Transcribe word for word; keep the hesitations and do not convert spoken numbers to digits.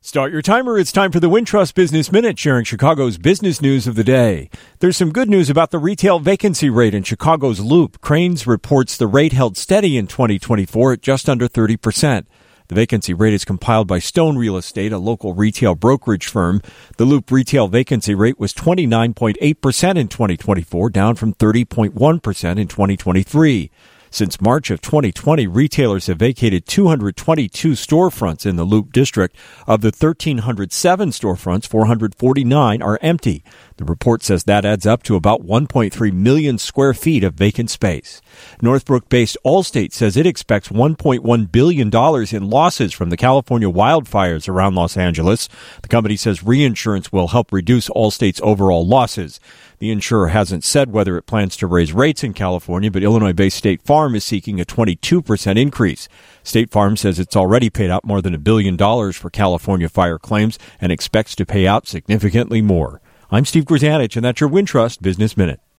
Start your timer. It's time for the Wintrust Business Minute, sharing Chicago's business news of the day. There's some good news about the retail vacancy rate in Chicago's Loop. Crain's reports the rate held steady in twenty twenty-four at just under thirty percent. The vacancy rate is compiled by Stone Real Estate, a local retail brokerage firm. The Loop retail vacancy rate was twenty-nine point eight percent in twenty twenty-four, down from thirty point one percent in twenty twenty-three. Since March of twenty twenty, retailers have vacated two hundred twenty-two storefronts in the Loop district. Of the one thousand three hundred seven storefronts, four hundred forty-nine are empty. The report says that adds up to about one point three million square feet of vacant space. Northbrook-based Allstate says it expects one point one billion dollars in losses from the California wildfires around Los Angeles. The company says reinsurance will help reduce Allstate's overall losses. The insurer hasn't said whether it plans to raise rates in California, but Illinois-based State Farm is seeking a twenty-two percent increase. State Farm says it's already paid out more than a billion dollars for California fire claims and expects to pay out significantly more. I'm Steve Grzanich, and that's your Wintrust Business Minute.